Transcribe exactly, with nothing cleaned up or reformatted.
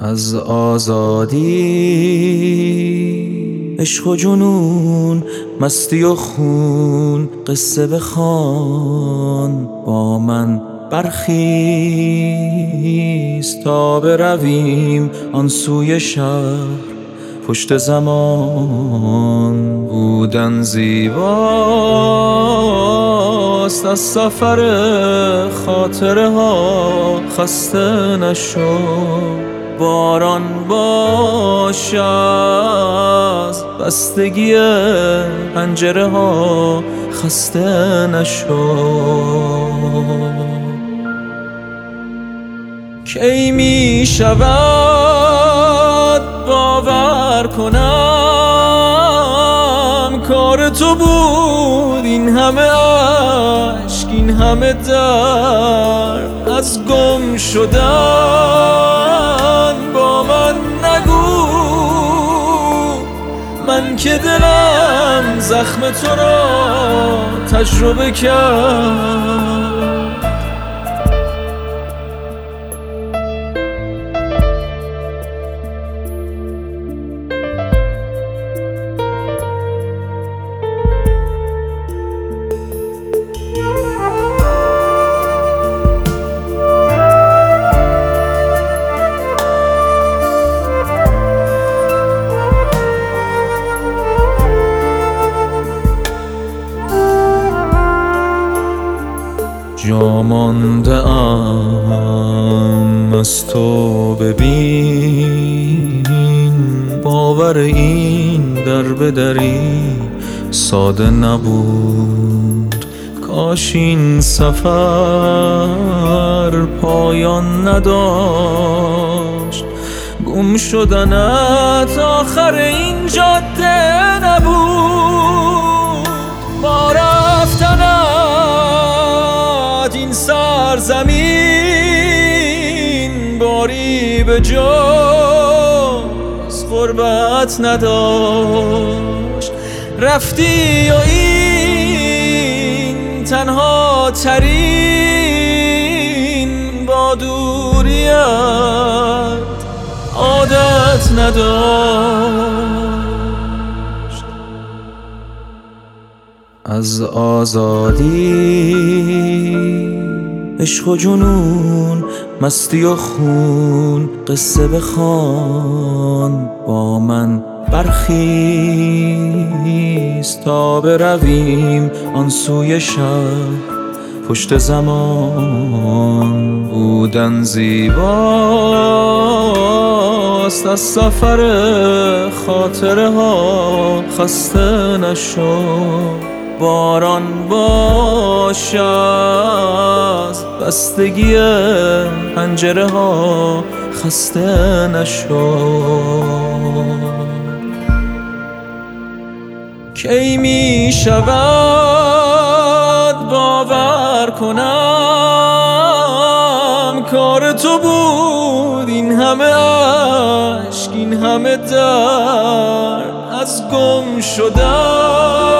از آزادی، عشق و جنون، مستی و خون، قصه بخوان با من برخیز تا برویم آن سوی شهر پشت زمان. بودن زیباست، از سفر خاطره ها خسته نشو. باران باش از بستگی پنجره ها خسته نشو. کی می شود باور کنم کار تو بود این همه عشق، این همه درد. از گم شدن با من نگو، من که دلم زخم تو را تجربه کرد. جا مانده ام از تو، ببین باور این در به دری ساده نبود. کاش این سفر پایان نداشت، گم شدنت آخر این جاده نبود. با رفتنت این سرزمین باری به جز غربت نداشت. رفتی و این تنها ترین با دوریت عادت نداشت. از آزادی، عشق و جنون، مستی و خون، قصه بخوان با من برخیز تا برویم آن سوی شهر پشت زمان. بودن زیباست، از سفر خاطره ها خسته نشو. باران باش از بستگی پنجره ها خسته نشو. کی می شود باور کنم کار تو بود این همه عشق، این همه درد. از گم شدن